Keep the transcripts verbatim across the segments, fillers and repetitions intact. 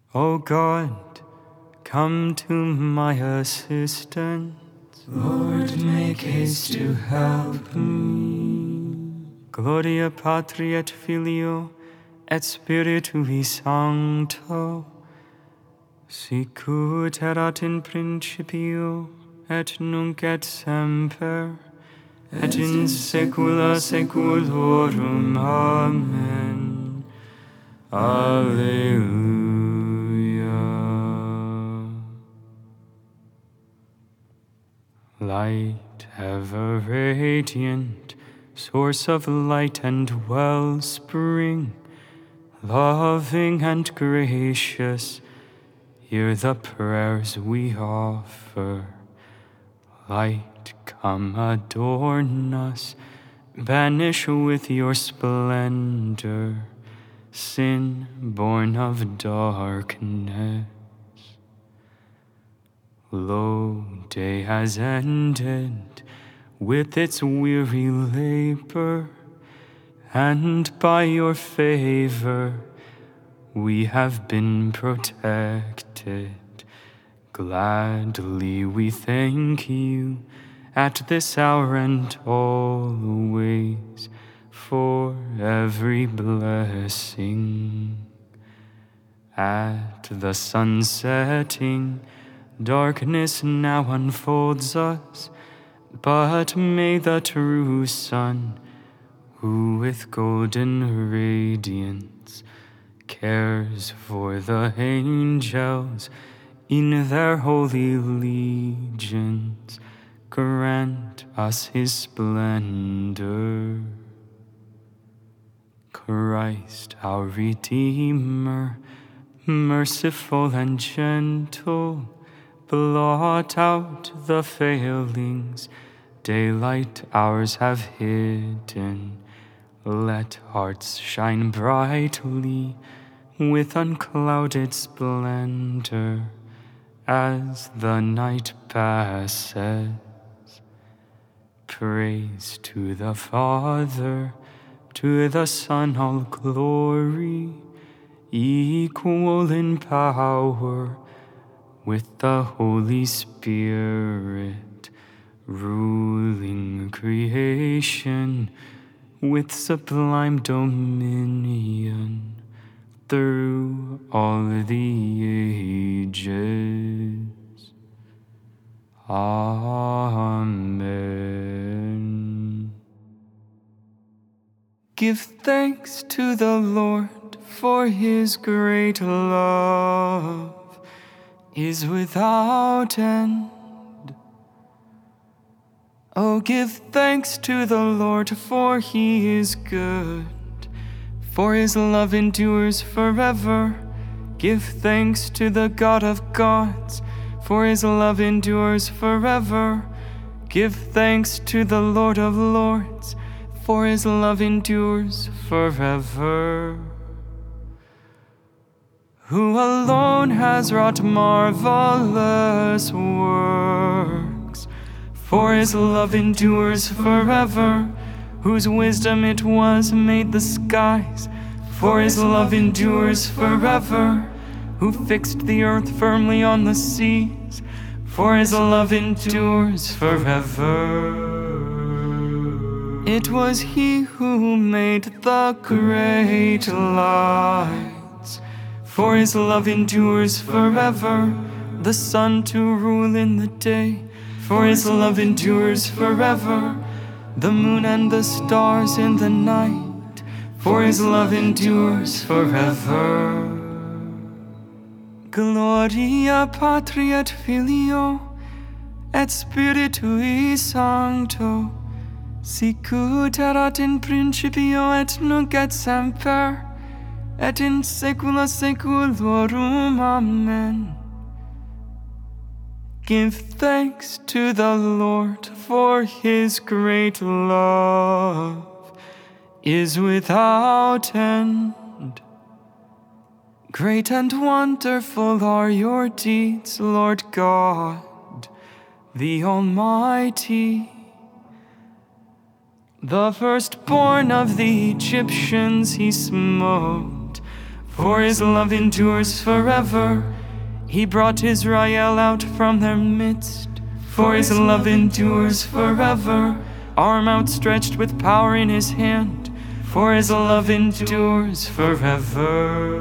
O God, come to my assistance. Lord, make haste to help me. Gloria Patri et Filio et Spiritui Sancto, sicut erat in principio et nunc et semper et in saecula saeculorum. Amen. Alleluia. Light, ever radiant, source of light and wellspring, loving and gracious, hear the prayers we offer. Light, come adorn us, banish with your splendor sin born of darkness. Lo, day has ended with its weary labor, and by your favor we have been protected. Gladly we thank you at this hour and always for every blessing. At the sun setting, darkness now unfolds us, but may the true sun, who with golden radiance cares for the angels in their holy legions, grant us his splendor. Christ, our Redeemer, merciful and gentle, blot out the failings daylight hours have hidden. Let hearts shine brightly with unclouded splendor as the night passes. Praise to the Father, to the Son all glory, equal in power with the Holy Spirit, ruling creation with sublime dominion through all the ages. Amen. Give thanks to the Lord, for his great love is without end. Oh, give thanks to the Lord, for he is good, for his love endures forever. Give thanks to the God of gods, for his love endures forever. Give thanks to the Lord of lords, for his love endures forever. Who alone has wrought marvelous works, for his love endures forever. Whose wisdom it was made the skies, for his love endures forever. Who fixed the earth firmly on the seas, for his love endures forever. It was he who made the great lights, for his love endures forever. The sun to rule in the day, for his love endures forever. The moon and the stars in the night, for his love endures forever. Gloria Patri et Filio et Spiritui Sancto, sicut erat in principio et nunc et semper et in saecula saeculorum. Amen. Give thanks to the Lord, for his great love is without end. Great and wonderful are your deeds, Lord God, the Almighty. The firstborn of the Egyptians he smote, for his love endures forever. He brought Israel out from their midst, for his love endures forever. Arm outstretched with power in his hand, for his love endures forever.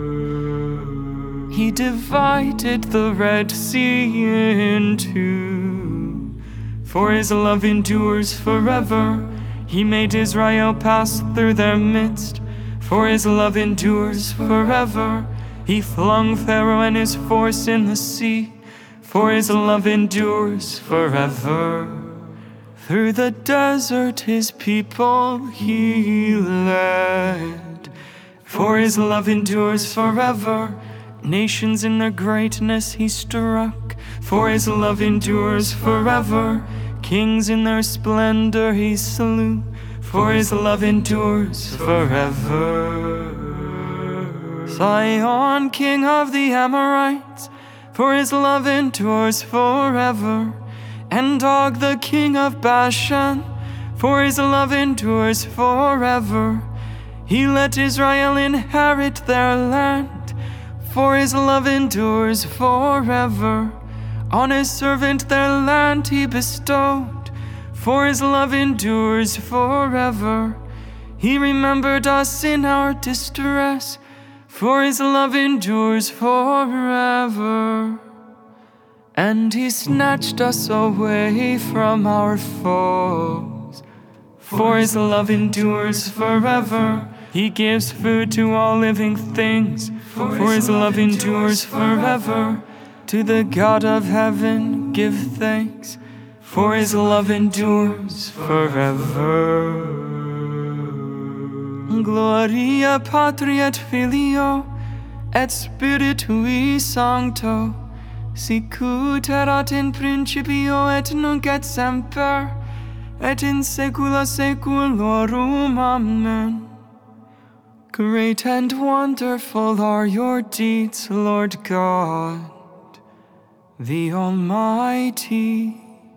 He divided the Red Sea in two, for his love endures forever. He made Israel pass through their midst, for his love endures forever. He flung Pharaoh and his force in the sea, for his love endures forever. Through the desert his people he led, for his love endures forever. Nations in their greatness he struck, for his love endures forever. Kings in their splendor he slew, for his love endures forever. Sihon, king of the Amorites, for his love endures forever. And Og, the king of Bashan, for his love endures forever. He let Israel inherit their land, for his love endures forever. On his servant their land he bestowed, for his love endures forever. He remembered us in our distress, for his love endures forever. And he snatched us away from our foes, for his love endures forever. He gives food to all living things, for his love endures forever. To the God of heaven give thanks, for his love endures forever. Gloria Patri et Filio et Spiritui Sancto, sicut erat in principio et nunc et semper, et in saecula saeculorum. Amen. Great and wonderful are your deeds, Lord God, the Almighty.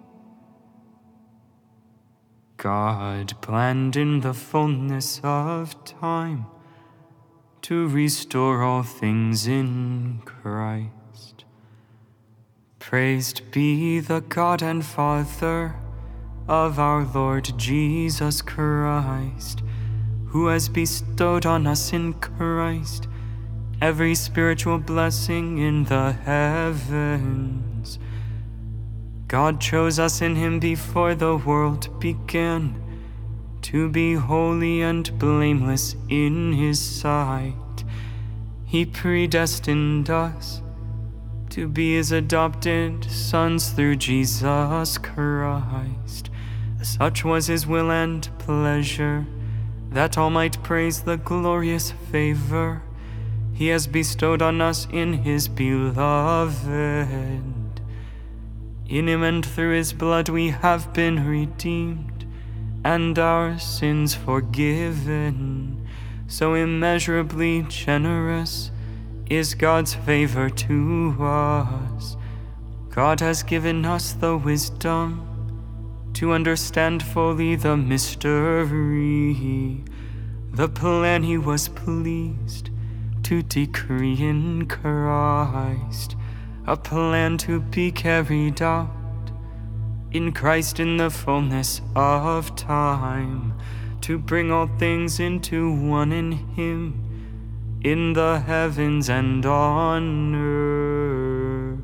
God planned in the fullness of time to restore all things in Christ. Praised be the God and Father of our Lord Jesus Christ, who has bestowed on us in Christ every spiritual blessing in the heavens. God chose us in him before the world began, to be holy and blameless in his sight. He predestined us to be his adopted sons through Jesus Christ. Such was his will and pleasure, that all might praise the glorious favor he has bestowed on us in his beloved. In him and through his blood we have been redeemed, and our sins forgiven. So immeasurably generous is God's favor to us. God has given us the wisdom to understand fully the mystery, the plan he was pleased to decree in Christ, a plan to be carried out in Christ in the fullness of time, to bring all things into one in him, in the heavens and on earth.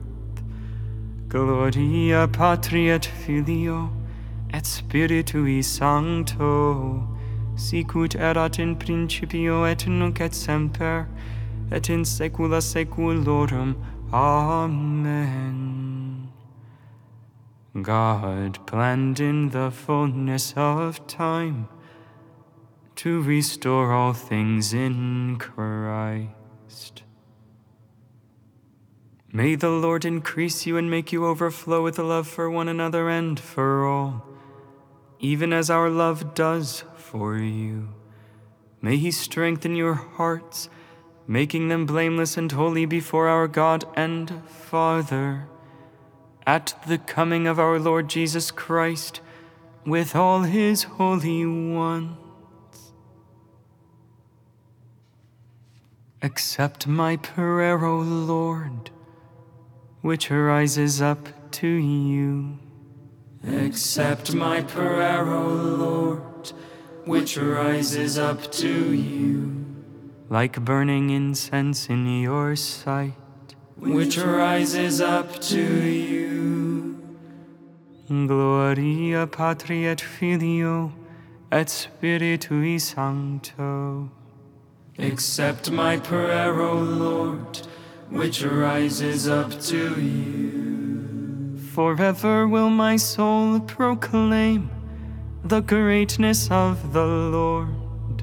Gloria Patri et Filio et Spiritui Sancto, sicut erat in principio et nunc et semper, et in saecula saeculorum. Amen. God planned in the fullness of time to restore all things in Christ. May the Lord increase you and make you overflow with love for one another and for all, even as our love does for you. May he strengthen your hearts, making them blameless and holy before our God and Father, at the coming of our Lord Jesus Christ with all his holy ones. Accept my prayer, O Lord, which rises up to you. Accept my prayer, O Lord, which rises up to you. Like burning incense in your sight, which rises up to you. Gloria Patri et Filio et Spiritui Sancto. Accept my prayer, O Lord, which rises up to you. Forever will my soul proclaim the greatness of the Lord.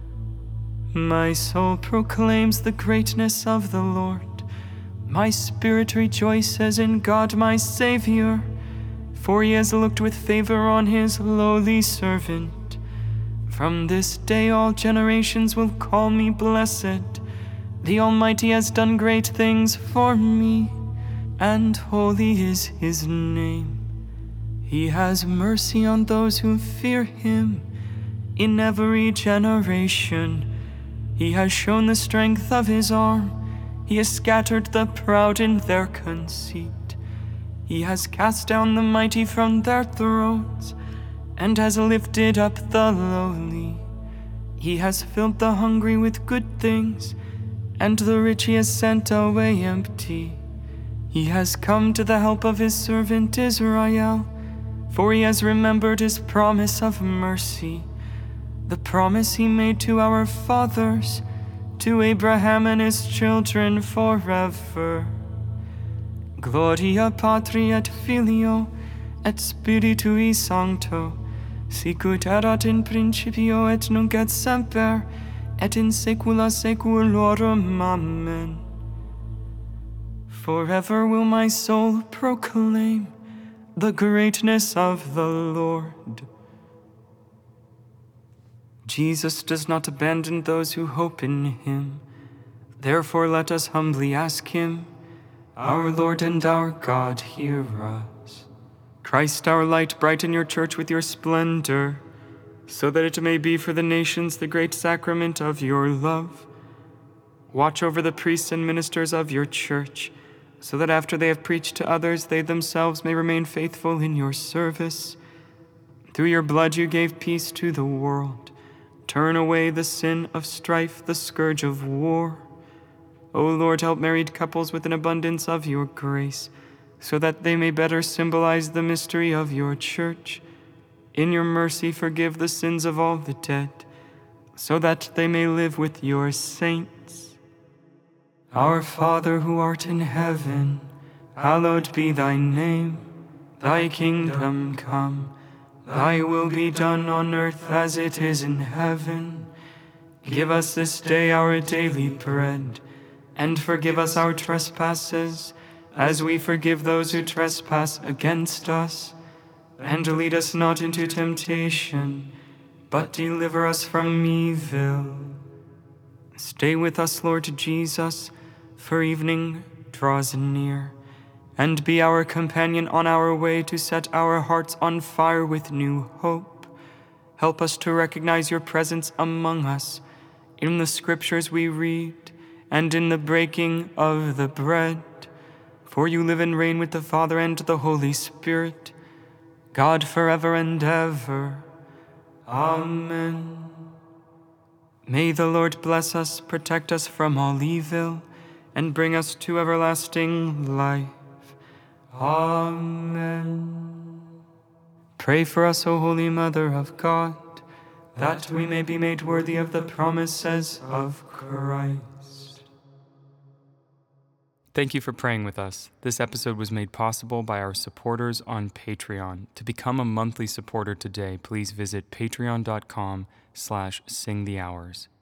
My soul proclaims the greatness of the Lord. My spirit rejoices in God my Savior, for he has looked with favor on his lowly servant. From this day all generations will call me blessed. The Almighty has done great things for me, and holy is his name. He has mercy on those who fear him in every generation. He has shown the strength of his arm. He has scattered the proud in their conceit. He has cast down the mighty from their thrones, and has lifted up the lowly. He has filled the hungry with good things, and the rich he has sent away empty. He has come to the help of his servant Israel, for he has remembered his promise of mercy, the promise he made to our fathers, to Abraham and his children forever. Gloria Patri et Filio et Spiritui Sancto, sicut erat in principio et nunc et semper, et in saecula saeculorum. Amen. Forever will my soul proclaim the greatness of the Lord. Jesus does not abandon those who hope in him. Therefore let us humbly ask him, our Lord and our God, hear us. Christ our light, brighten your church with your splendor, so that it may be for the nations the great sacrament of your love. Watch over the priests and ministers of your church, so that after they have preached to others, they themselves may remain faithful in your service. Through your blood you gave peace to the world. Turn away the sin of strife, the scourge of war. O Lord, help married couples with an abundance of your grace, so that they may better symbolize the mystery of your church. In your mercy forgive the sins of all the dead, so that they may live with your saints. Our Father who art in heaven, hallowed be thy name. Thy kingdom come, thy will be done on earth as it is in heaven. Give us this day our daily bread, and forgive us our trespasses, as we forgive those who trespass against us. And lead us not into temptation, but deliver us from evil. Stay with us, Lord Jesus, for evening draws near, and be our companion on our way to set our hearts on fire with new hope. Help us to recognize your presence among us in the scriptures we read and in the breaking of the bread. For you live and reign with the Father and the Holy Spirit, God forever and ever. Amen. May the Lord bless us, protect us from all evil, and bring us to everlasting life. Amen. Pray for us, O Holy Mother of God, that we may be made worthy of the promises of Christ. Thank you for praying with us. This episode was made possible by our supporters on Patreon. To become a monthly supporter today, please visit patreon.com slash sing the hours.